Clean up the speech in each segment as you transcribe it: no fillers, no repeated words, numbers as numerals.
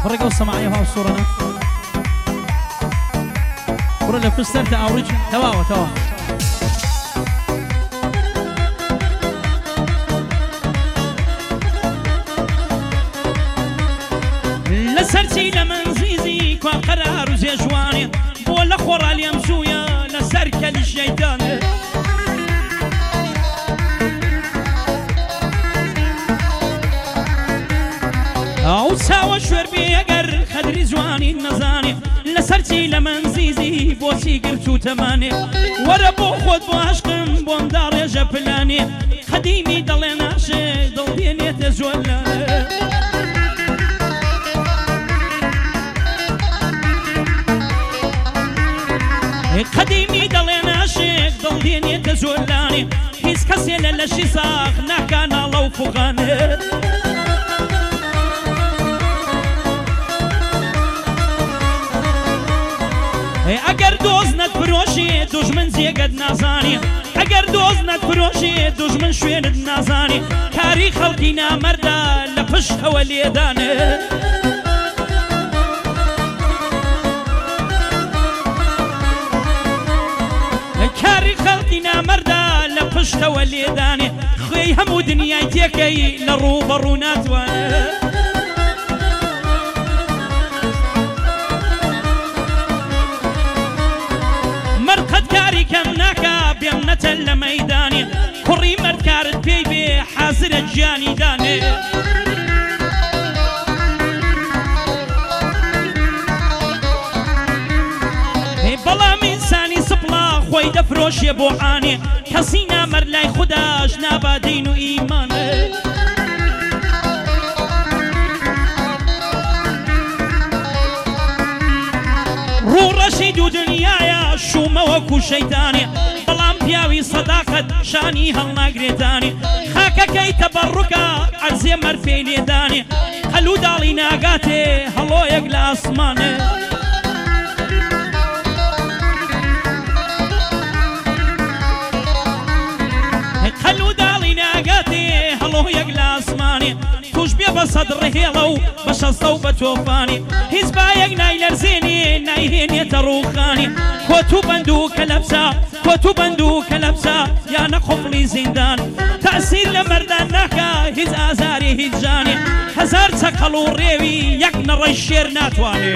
فرق السماعية وها الصورة ورا اللي فسترت أورج توا لسرتي لمن زيزي كوا قرار زي جواني ولا خورا اليمسويا لسرك الشيطان أو ساوى شوربي أقر خدري زواني النزاني لسرتي لمن زيزي بوسي قرتو تماني وربو خود بو عشقم بوندار يا جبلاني خديمي دلي ناشي دل ديني تزولاني قديمي دلي ناشي دل ديني تزولاني هيس كسي للشي ساخ نحكانا لو فغاني اگر دوزنت بروشی دشمن زیگد نازانی اگر دوزنت بروشی دشمن شویند نازانی کاری خلقی نامرده لپشت ولیدانه کاری خلقی نامرده لپشت ولیدانه خوی همو دنیای تیکی لرو برو ناتوانه كم ناكا بيمنة لميداني كوري مركارت بيبي حاضر الجاني داني بلا من ساني سبلا خوي دفروش يبوعاني كسينا مرلاي خداش نابا دين و إيماني رو رشيد دنيايا شو موكو شيطاني بلام بياوي صداقة شاني هالناقريتاني خاكا كي تبركا عزي مرفيني داني خلو دالي ناقاتي هلو يقلا اسماني خلو دالي ناقاتي هلو يقلا اسماني توش بيا بصدر هيلو باش الصوبة توفاني هزبايق نايلر زيني نايهين يتروخاني كوتو بندوك لبسا كوتو بندوك لبسا يا نقفلي زندان تأثير لمردان ناكا هز آزاري هزاني هزار تقلو ريوي يقنا ريشير ناتواني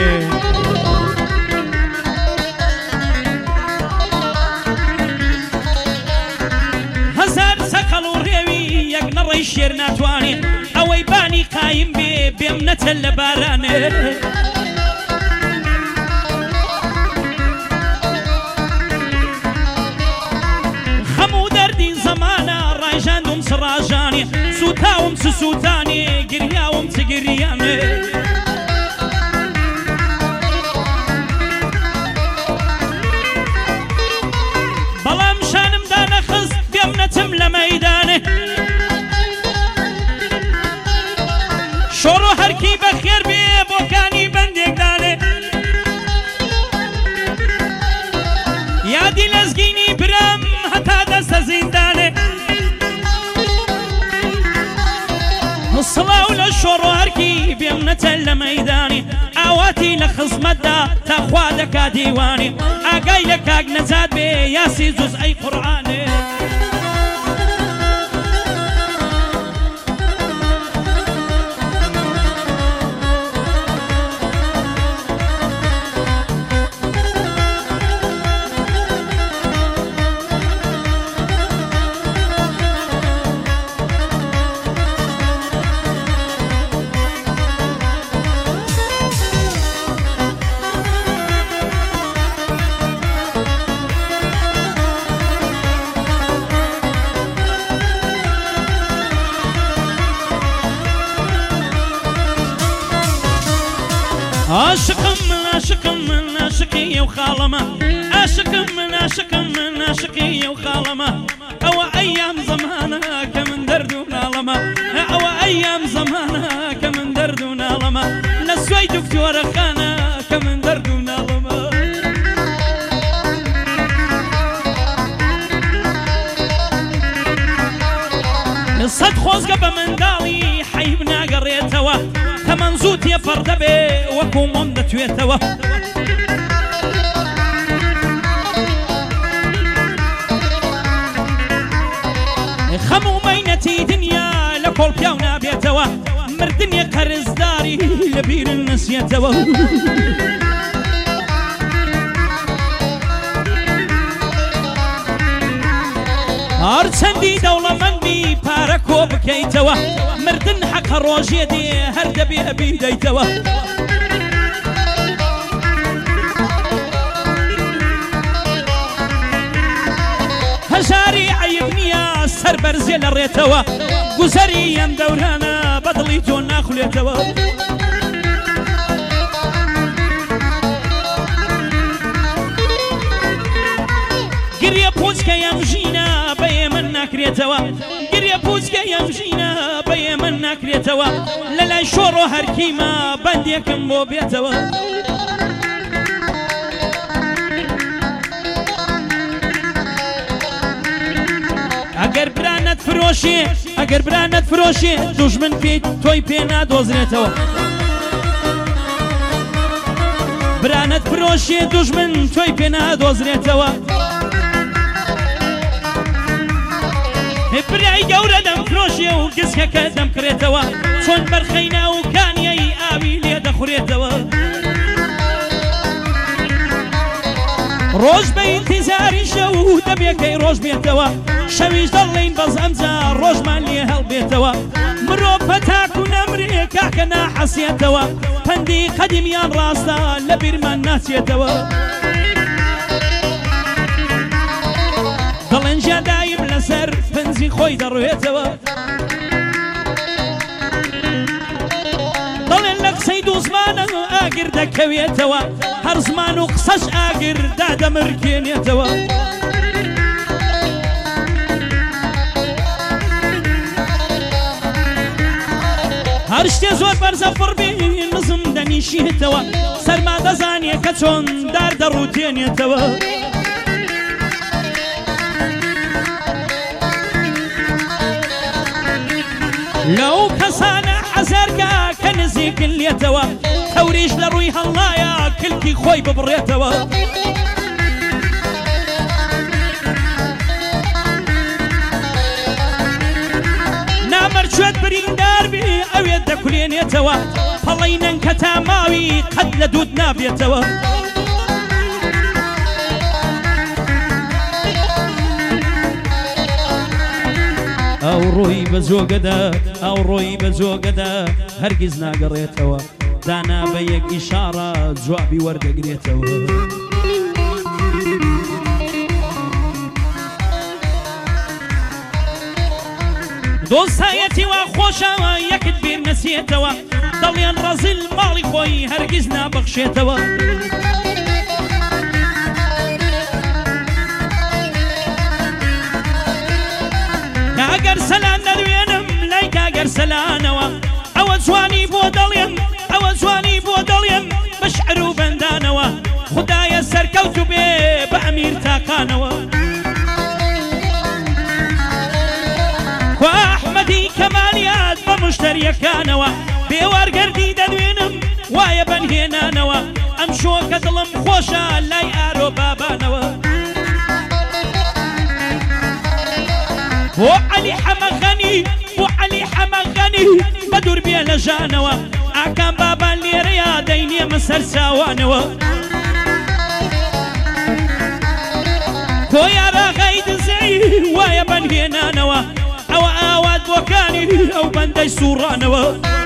هزار تقلو ريوي يقنا ريشير ناتواني اوي باني قايم بي بيمنة اللباراني خمو دردين زمانا رايجاندوم سراجاني سوتاوم سوتاني قرياوم تقرياني بلام شانم دانا خز بيمنتم لميداني شورو هركي بخير بي بوكاني بندق داني يا دي لزقيني برام حتى دست زنداني الصلاة والشورو هركي بيمنة لميداني اواتي لخصمتا تاخوادك ديواني اقاي لك اقنزاد بي ياسي جزء اي قرآني عاشق من عاشقي وخالمة عاشق من عاشقي وخالمة أو أيام زمانك من درد ونالمة أو أيام زمانك من درد ونالمة لسوي دكتور خانك من درد ونالمة صد خوزقة بمندالي حيبنا قريتوا تەمەن زوو تێپەڕ دەبێ وەکو مۆم دەتوێتەوە خەموو مەینەتی دنیا لە کۆڵ پیاو نابێتەوە مردنی قەرزداری لە بیرن نسیێتەوە هەر چەندی دەوڵەمەندی پارە کۆ بکەیتەوە مردن حەقە ڕۆژێ دێ هەر دەبێ بیدەیتەوە هەژاری عەیب نییە سەر بەرزێ لە ڕێتەوە گوزەری ئەم دەورانە بەدڵی تۆ ناخولێتەوە گریە پوچکە ئەم ژینە بە ئێمە ناکرێتەوە گریە پوچکە ئەم ژینە بە ئێمە ناکرێتەوە لە لای شۆڕۆ هەرکیمە بەندێکم بۆ بێتەوە ئەگەر برانەت فرۆشێ ئەگەر برانەت فرۆشێ دوژمن پێی تۆی پێ نادۆزرێتەوە برانەت فرۆشێ دوژمن تۆی پێ نادۆزرێتەوە برای گەورە دەمفرۆشێ و گزکەکە دەمکرێتەوە چۆن بەرخەی ناوکانیایی ئاوی لێ دەخورێتەوە ڕۆژ بە ئینتیزاری شەو دەبێکەی ڕۆژ بێتەوە شەویش دەڵێین بەس ئەمجا ڕۆژمان لێ هەڵبێتەوە مرۆڤ پەتاک و نەمرێ کاکە ناحەسێتەوە پەندی قەدیمیان ڕاستە لە بیرمان ناچێتەوە دەڵێن ژیادایم لەسەر پنجی خۆی دەڕوێتەوە دەڵێن لە قسەی دوو زمانە ئاگر دەکەوێتەوە هەر زمان و قسەش ئاگر دادەمرکێنێتەوە هەر شتێ زۆر بەرزە فڕبێ نزم دەنیشێتەوە سەرما دەزانێ کە چۆن دار دەڕووتێنێتەوە لەو کەسانە حەزەرگا کە نزیکن لێتەوە تەوریش لە ڕووی هەڵایە کلکی خۆی ببڕێتەوە نامەرچێت بریندار بێ ئەوێت دەکولێنێتەوە پەڵەی نەنکە تا ماوی قەت لە دوود نابێتەوە ئەو ڕۆی بە جۆگەدا ئەو ڕۆی بە جۆگەدا هەرگیز ناگەڕێتەوە دانا بە یەک ئیشارە جوابی وەردەگرێتەوە دۆستایەتی وا خۆشەوە یەکت بیر نەچێتەوە دەڵێن ڕەزیل ماڵی خۆی هەرگیز نابەخشێتەوە کاگەر سەلان دەدوێنم لای کاگەر سەلانەوە ئەوە جوانی بۆ دەڵێم ئەوە جوانی بۆ دەڵێم بە شعر و بەندانەوە خودایە سەرکەوت و بێ بە ئەمیر تاقانەوە کوا ئەحمەدی کەمالیات بە مشتەریەکانەوە بێوارگەردی دەدوێنم وایە بەنهێنانەوە ئەم شۆکە دڵم خۆشە لای ئارۆ بابانەوە بۆ عەلی حەمەغەنی بۆ عەلی حەمەغەنی بە دوور بێ لە ژانەوە ئاکام بابان لێرەیە دەینێمە سەر چاوانەوە تۆ یاراغای دزەی وایە بەنهێنانەوە ئەوە ئاوات بۆکانی ئەو بەندەی سوڕانەوە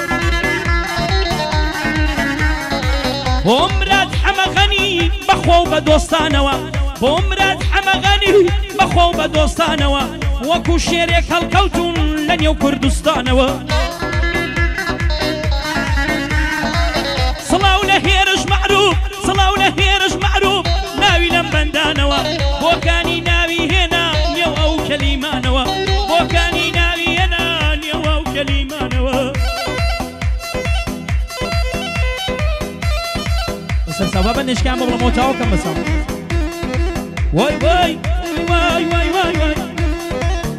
بۆ مراد حەمەغەنی بەخۆ و بە دۆستانەوە بۆ مراد حەمەغەنی بەخۆ و بە دۆستانەوە وەکو شێرێک هەڵکەوتون لە نێو کوردستانەوە سڵاو لە هێرش معروف سڵاو لە هێرش معروف ناوی لەم بەندانەوە بۆکانی ناوی هێنا نێو ئەو کەلیمانەوە بۆکانی ناوی هێنا نێو ئەو کەلیمانەوە بەسەر سەبا بەندێشکیان بە بڵەمەوە کەم بەسەڵ وای وای وای وای وای وای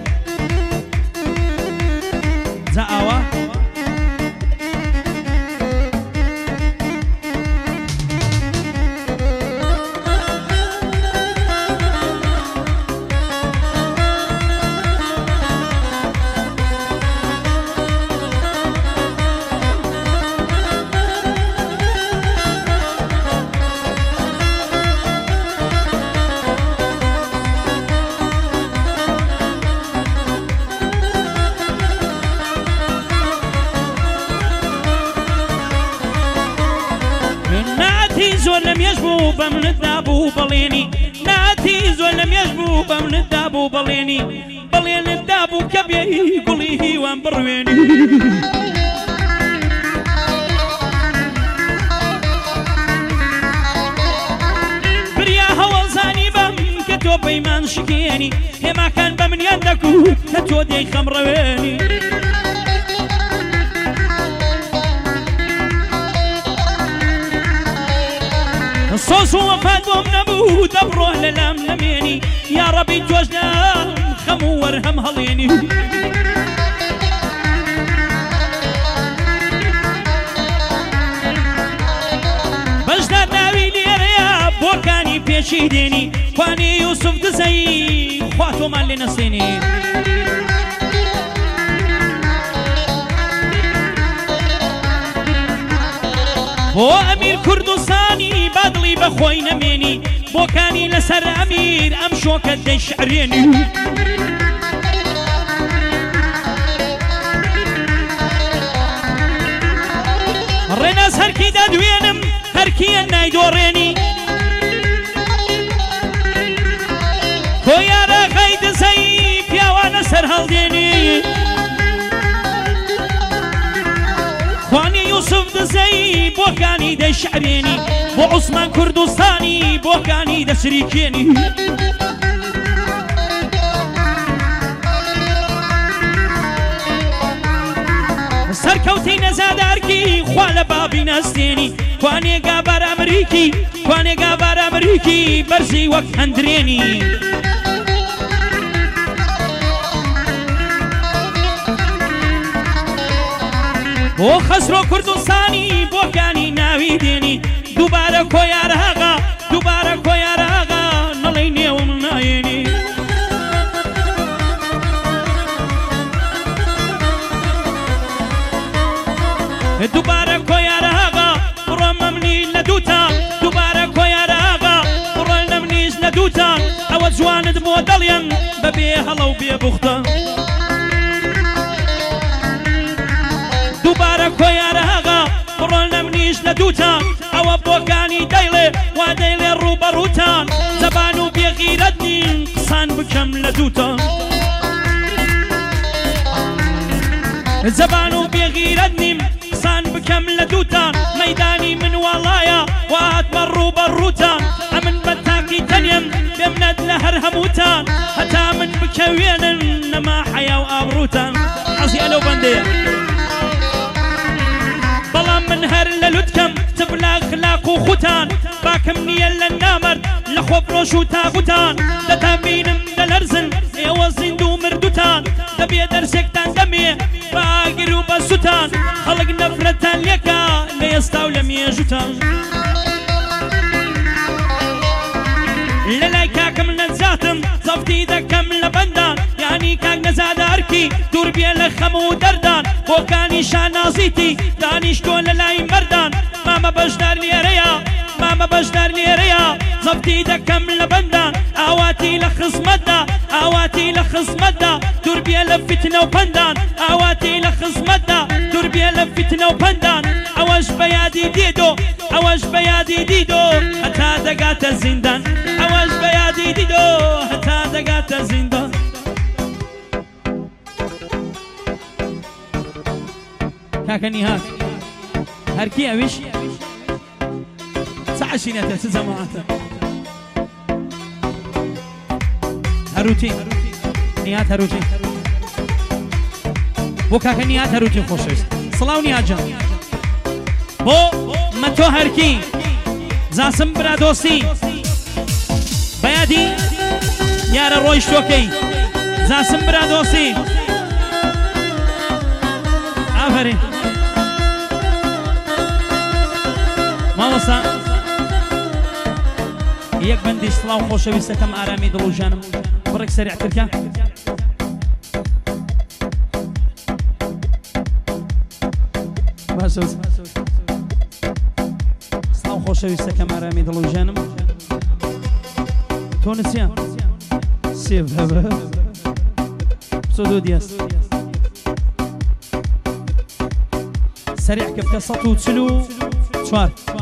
جا ئاوا زۆر لە مێژ بوو بە منتدا بوو بەڵێنی ناتی زۆر لە مێژ بوو بە منتدا بوو بەڵێنی بەڵێنتدا بوو کە بێ گوڵی هیوان بڕوێنی بریا هەوڵزانی بەم کە تۆ پەیمان شکێنی هێماکان بە منیان دەکوت کە تۆ دێی خەمڕەوێنی سۆس و وەفات بۆم نەبوو دەبڕۆ لەلام نەمێنی یا ڕەبی تۆش لام خەم و وەرهەم هەڵێنی بەشدار ناوی لێرەیە بۆکانی پێشی دێنی کوانی یوسف دزەی خوا تۆمان لێ نەسێنی بۆ ئەمیر کوردستانی بادڵی بەخۆی نەمێنی بۆکانی لەسەر ئەمیر ئەم شۆکە دەیشعرێنی ڕێناز هەرکی دەدوێنم هەرکیە نایدۆڕێنی کۆ یارەکەی دزەی پیاوانە سەر هەڵدێنی خوانی یوسف دزەی بۆکانی دەیشعرێنی بۆ عوسمان کوردستانی بۆکانی دەسریکێنی سەرکەوتەی نەزادارکی خوا لە بابی نەستێنی کوانێگا بارامریکی کوانێگا بارامریکی بەرزی وەک هەندرێنی بۆ خەسرۆ کوردستانی بۆکانی ناوی دێنی دووبارە کۆیارەغا دووبارە کۆیارەغا نەڵێی نێوم نایێنی دووبارە کۆیارەغا بڕۆ مەمنی لە دووتان دووبارە کۆیارەغا بڕۆ نەمنیش لە دووتان ئەوە جوانت بۆ دەڵێن بەبێ هەڵە و بێبوختە دووبارە کۆیارەغا بڕۆ نەمنیش لە دووتان ئەوە بۆکانی دەیڵێ وا دەیڵێ ڕوبەڕووتان زەبان و بێغیرەت نین قسان بکەم لە دووتان زەبان و بێغیرەت نیم قسان بکەم لە دووتان مەیدانی من وەڵایە واتمە ڕوبەڕووتان ئەمن بە تاکی تەنێم بێمنەت لە هەر هەمووتان هەتا من بکەوێنن نەما حەیا و ئابڕووتان حەزیە لەو بەندەیە بەڵام من هەر لە لوتکەم تبلا خلاق و خوتان باکەم نییە لە نامەرد لە خۆپڕۆش و تاغوتان دەتان بینم دەلەرزن ئێوە زیند و مردوتان دەبێ دەرسێکتان دەمێ باگر و بەسوتان خەڵک نەفرەتان لێکە لە ئێستا و لە مێژوتان لە لای کاکەم نەجاتم زەفتی دەکەم لە بەندان یانی کاک نەزادارکی دوور بێ لە خەم و دەردان بۆکانی شانازیتی دانیشتۆ لە لای مەردان مامە بەشدار لێرەیە مامە بەشدار لێرەیە زەفتی دەکەم لە بەندان ئاواتی لە خزمەتدا ئاواتی لە خزمەتدا دوور بێ لە فتنە و پەندان ئاواتی لە خزمەتدا دوور بێ لە فتنە و پەندان ئەوەش بەیادی دیدۆ ئەوەش بەیادی دیدۆ هەتا دەگاتە زیندان ئەوەش بەیادی دیدۆ هەتا دەگاتە زیندان کاکە نیهات هەرکی ئەویش چ عەشیرەتە چ جەماعەتە هەروتی نیهات هەروتی بۆ کاکە نیهات هەروتی خۆشەویست سڵاو نیهات جان بۆ مەتۆ هەرکی زاسم برا دۆستی بەیادی یارە ڕۆیشتۆکەی زاسم برا دۆستی ئافرین مامۆستا یەک بەندی سڵاو خۆشەویستەکەم ئارامی دڵ و ژانم بڕێک سەریعترکە باشە سڵاو خۆشەویستەکەم ئارامی دڵ و ژانم تۆ نسیان سێڤ هەبە بچۆ دۆ دیاس سەریع کە بکە 144